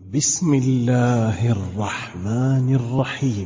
بسم الله الرحمن الرحيم.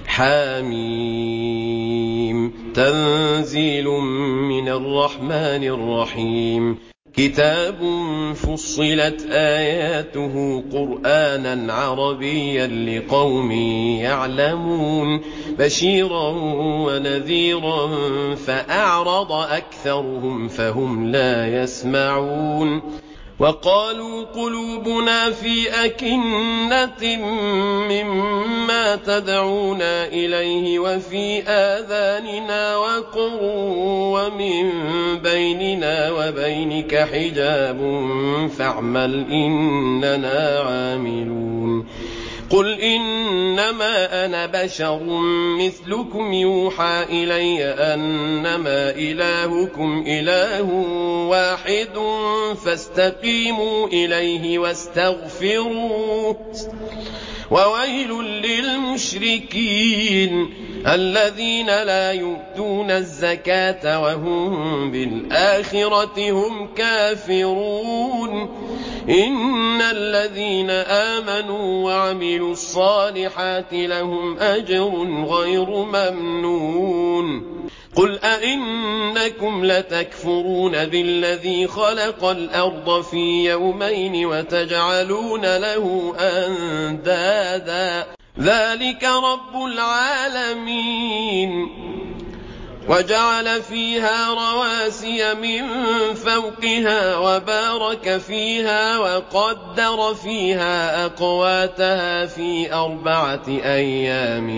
حميم. تنزيل من الرحمن الرحيم. كتاب فصلت آياته قرآنا عربيا لقوم يعلمون بشيرا ونذيرا فأعرض أكثرهم فهم لا يسمعون. وقالوا قلوبنا في أكنة مما تدعونا إليه وفي آذاننا وقر ومن بيننا وبينك حجاب فاعمل إننا عاملون. قل إنما أنا بشر مثلكم يوحى إلي أنما إلهكم إله واحد فاستقيموا إليه واستغفروه. وويل للمشركين الذين لا يؤتون الزكاة وهم بالآخرة هم كافرون. إن الذين آمنوا وعملوا الصالحات لهم أجر غير ممنون. قل أئنكم لتكفرون بالذي خلق الأرض في يومين وتجعلون له أندادا ذلك رب العالمين. وجعل فيها رواسي من فوقها وبارك فيها وقدر فيها أقواتها في 4 أيام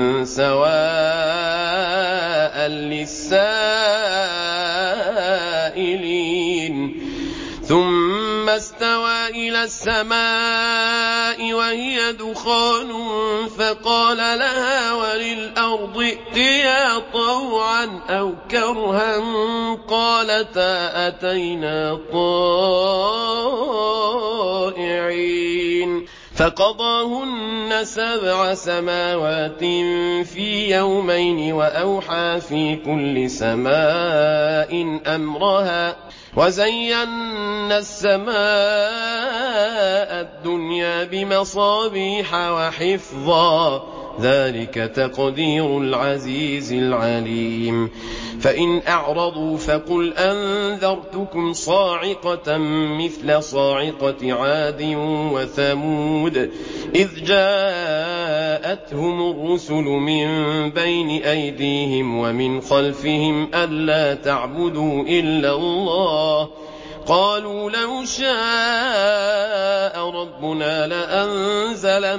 سواء للسائلين. ثم استوى إلى السماء وهي دخان فقال لها وللأرض ائتيا طوعا أو كرها قالتا أتينا طائعين. فقضاهن 7 سماوات في يومين وأوحى في كل سماء أمرها وزينا السماء الدنيا بمصابيح وحفظا ذلك تقدير العزيز العليم. فإن أعرضوا فقل أنذرتكم صاعقة مثل صاعقة عاد وثمود إذ جاءتهم الرسل من بين أيديهم ومن خلفهم ألا تعبدوا إلا الله قالوا لو شاء ربنا لأنزل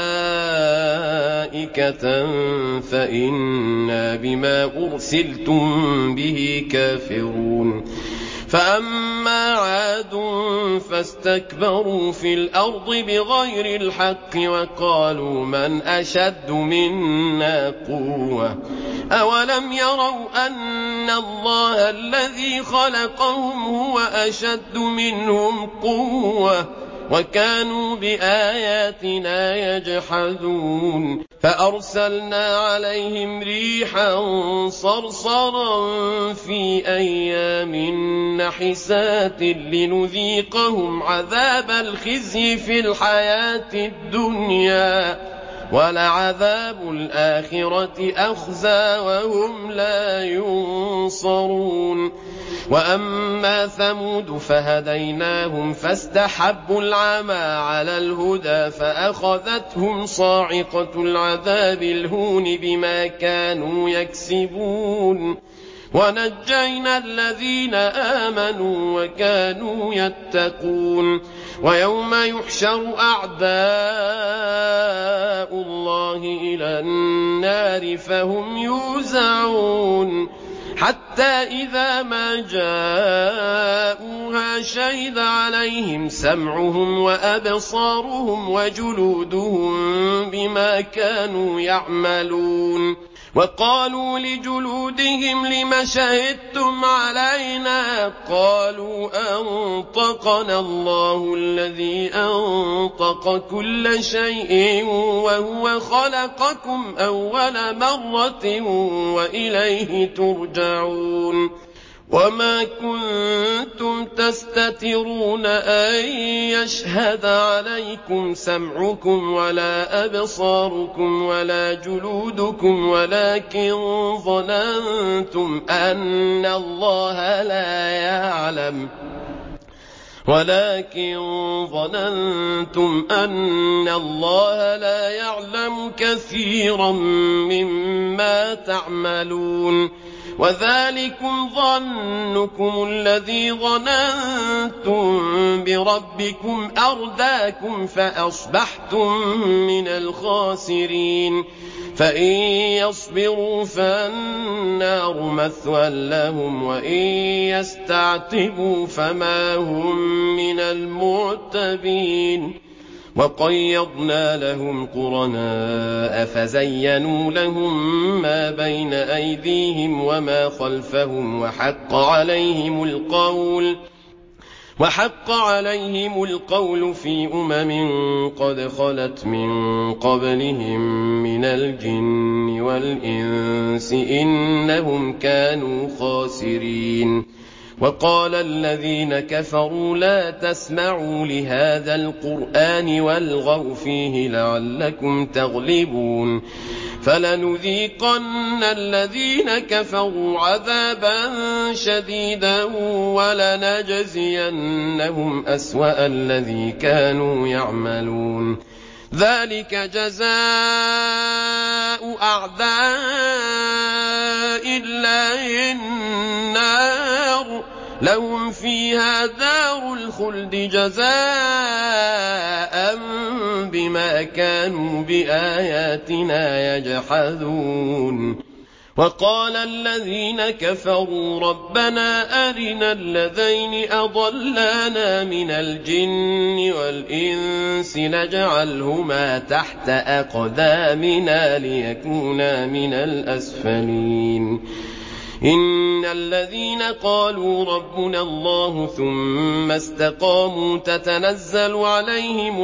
ملائكة فإنا بما أرسلتم به كافرون. فأما عاد فاستكبروا في الأرض بغير الحق وقالوا من أشد منا قوة أولم يروا أن الله الذي خلقهم هو أشد منهم قوة وكانوا بآياتنا يجحدون. فأرسلنا عليهم ريحا صرصرا في أيام نحسات لنذيقهم عذاب الخزي في الحياة الدنيا ولعذاب الآخرة أخزى وهم لا ينصرون. وأما ثمود فهديناهم فاستحبوا العمى على الهدى فأخذتهم صاعقة العذاب الهون بما كانوا يكسبون. ونجينا الذين آمنوا وكانوا يتقون. ويوم يحشر أعداء الله إلى النار فهم يوزعون حتى إذا ما جاءوها شهد عليهم سمعهم وأبصارهم وجلودهم بما كانوا يعملون. وقالوا لجلودهم لم شهدتم علينا قالوا أنطقنا الله الذي أنطق كل شيء وهو خلقكم أول مرة وإليه ترجعون. وما كنتم تستترون أن يشهد عليكم سمعكم ولا أبصاركم ولا جلودكم ولكن ظننتم أن الله لا يعلم كثيرا مما تعملون وذلكم ظنكم الذي ظننتم بربكم أرداكم فأصبحتم من الخاسرين فإن يصبروا فالنار مثوى لهم وإن يستعتبوا فما هم من المعتبين وقيضنا لهم قرناء فزينوا لهم ما بين أيديهم وما خلفهم وحق عليهم القول في قد خلت من قبلهم من الجن والإنس إنهم كانوا خاسرين وقال الذين كفروا لا تسمعوا لهذا القرآن والغوا فيه لعلكم تغلبون فلنذيقن الذين كفروا عذابا شديدا ولنجزينهم أسوأ الذي كانوا يعملون ذلك جزاء أعداء الله النار لهم فيها دار الخلد جزاء بما كانوا بآياتنا يجحدون وقال الذين كفروا ربنا أرنا الذين أضلانا من الجن والإنس نجعلهما تحت أقدامنا ليكونا من الأسفلين إن الذين قالوا ربنا الله ثم استقاموا تتنزل عليهم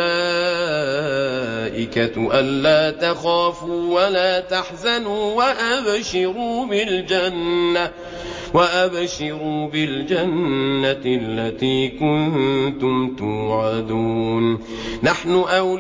الملائكة ألا تخافوا ولا تحزنوا وأبشروا بالجنة التي كنتم توعدون نحن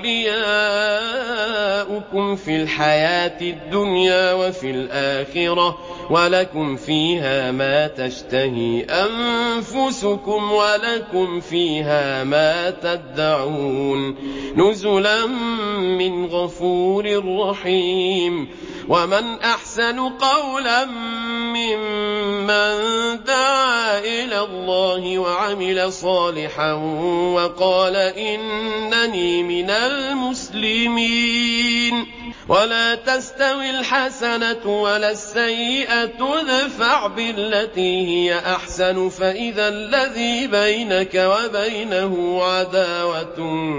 أولياؤكم في الحياة الدنيا وفي الآخرة ولكم فيها ما تشتهي أنفسكم ولكم فيها ما تدعون نزلا من غفور رحيم ومن أحسن قولا ممن دعا إلى الله وعمل صالحا وقال إنني من المسلمين ولا تستوي الحسنة ولا السيئة ادفع بالتي هي أحسن فإذا الذي بينك وبينه عداوة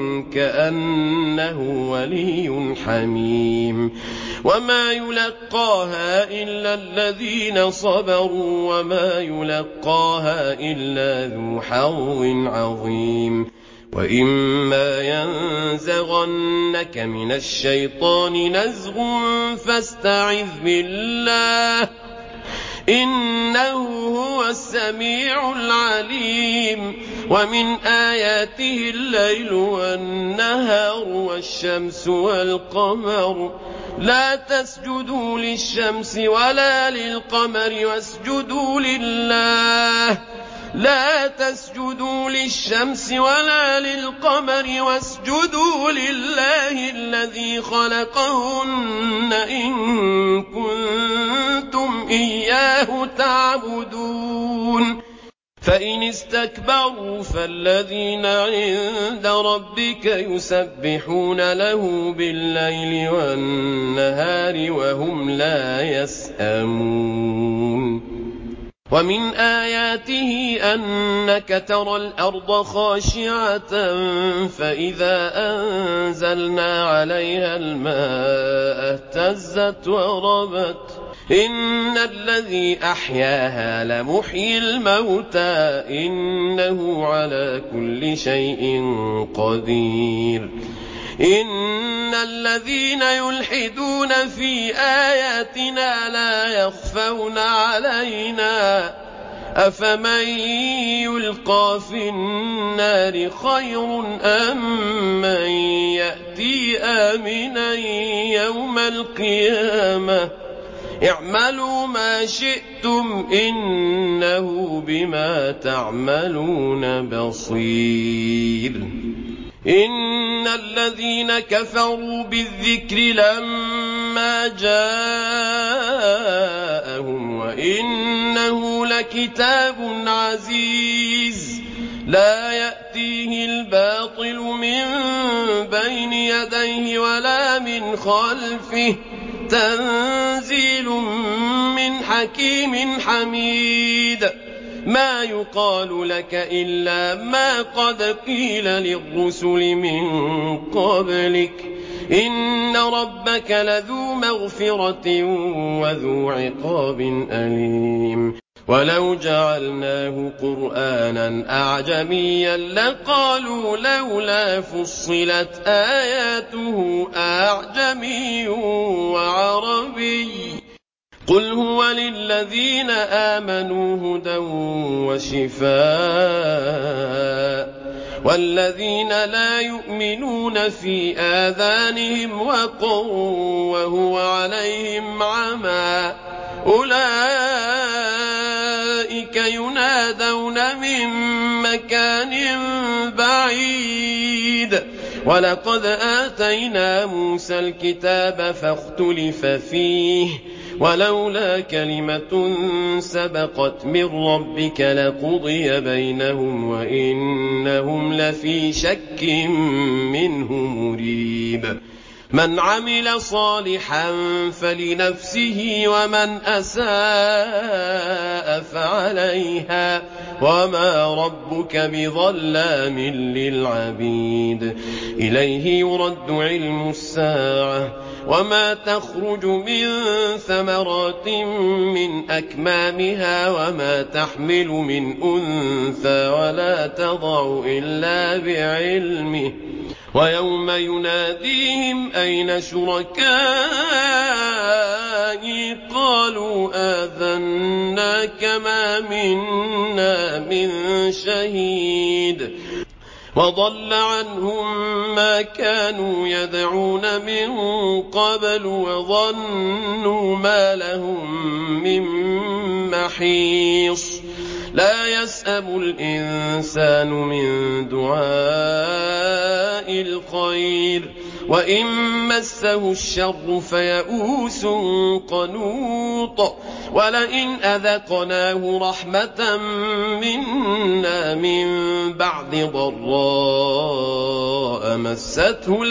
كأنه ولي حميم وما يلقاها إلا الذين صبروا وما يلقاها إلا ذو حظ عظيم وإما ينزغنك من الشيطان نزغ فاستعذ بالله إنه هو السميع العليم ومن آياته الليل والنهار والشمس والقمر لا تسجدوا للشمس ولا للقمر واسجدوا لله الذي خلقهن إن كنتم إياه تعبدون فإن استكبروا فالذين عند ربك يسبحون له بالليل والنهار وهم لا يسأمون ومن آياته أنك ترى الأرض خاشعة فإذا أنزلنا عليها الماء اهتزت وربت إن الذي أحياها لمحيي الموتى إنه على كل شيء قدير إن الذين يلحدون في آياتنا لا يخفون علينا أفمن يلقى في النار خير أم من يأتي آمنا يوم القيامة اعملوا ما شئتم إنه بما تعملون بصير إن الذين كفروا بالذكر لما جاءهم وإنه لكتاب عزيز لا يأتيه الباطل من بين يديه ولا من خلفه تنزيل من حكيم حميد ما يقال لك إلا ما قد قيل للرسل من قبلك إن ربك لذو مغفرة وذو عقاب أليم ولو جعلناه قرآنا أعجميا لقالوا لولا فصلت آياته أعجمي وعربي قل هو للذين آمنوا هدى وشفاء والذين لا يؤمنون في آذانهم وقر وهو عليهم عمى أولئك ينادون من مكان بعيد ولقد آتينا موسى الكتاب فاختلف فيه ولولا كلمة سبقت من ربك لقضي بينهم وإنهم لفي شك منه مريب من عمل صالحا فلنفسه ومن أساء فعليها وما ربك بظلام للعبيد إليه يرد علم الساعة وما تخرج من ثمرات من أكمامها وما تحمل من أنثى ولا تضع إلا بعلمه ويوم يناديهم أين شركائي قالوا آذناك ما منا من شهيد وضل عنهم ما كانوا يدعون من قبل وظنوا ما لهم من محيص لا يسأم الإنسان من دعاء الخير وإن مسه الشر فيئوس قنوط ولئن أذقناه رحمة منا من بعد ضراء مسته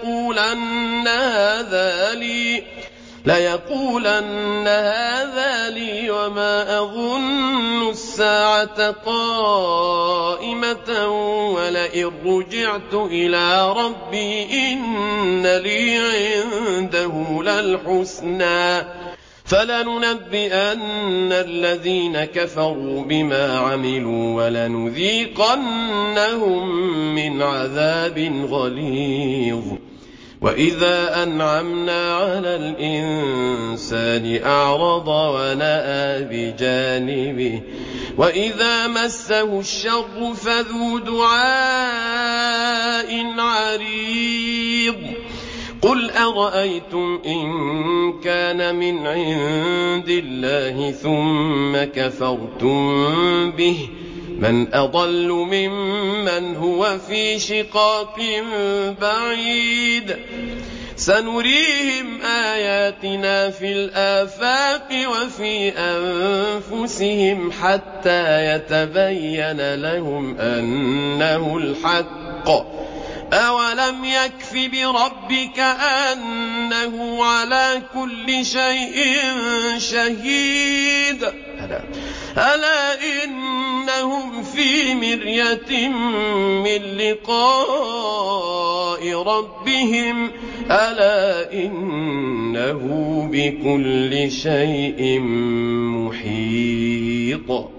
ليقولن هذا لي وما أظن الساعة قائمة ولئن رجعت إلى ربي إن لي عنده للحسنى فلننبئن الذين كفروا بما عملوا ولنذيقنهم من عذاب غليظ وإذا أنعمنا على الإنسان أعرض ونأى بجانبه وإذا مسه الشر فذو دعاء عريض قل أرأيتم إن كان من عند الله ثم كفرتم به من أضل ممن هو في شقاق بعيد سنريهم آياتنا في الآفاق وفي أنفسهم حتى يتبين لهم أنه الحق أولم يكف بربك أنه على كل شيء شهيد ألا إنهم في مرية من لقاء ربهم ألا إنه بكل شيء محيط